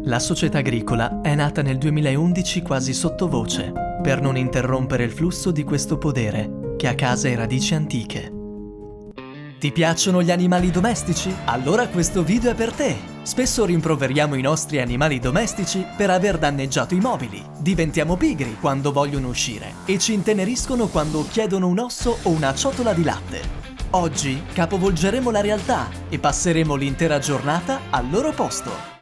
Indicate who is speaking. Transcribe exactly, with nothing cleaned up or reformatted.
Speaker 1: La società agricola è nata nel duemilaundici quasi sottovoce, per non interrompere il flusso di questo podere, che ha case e radici antiche. Ti piacciono gli animali domestici? Allora questo video è per te! Spesso rimproveriamo i nostri animali domestici per aver danneggiato i mobili, diventiamo pigri quando vogliono uscire e ci inteneriscono quando chiedono un osso o una ciotola di latte. Oggi capovolgeremo la realtà e passeremo l'intera giornata al loro posto.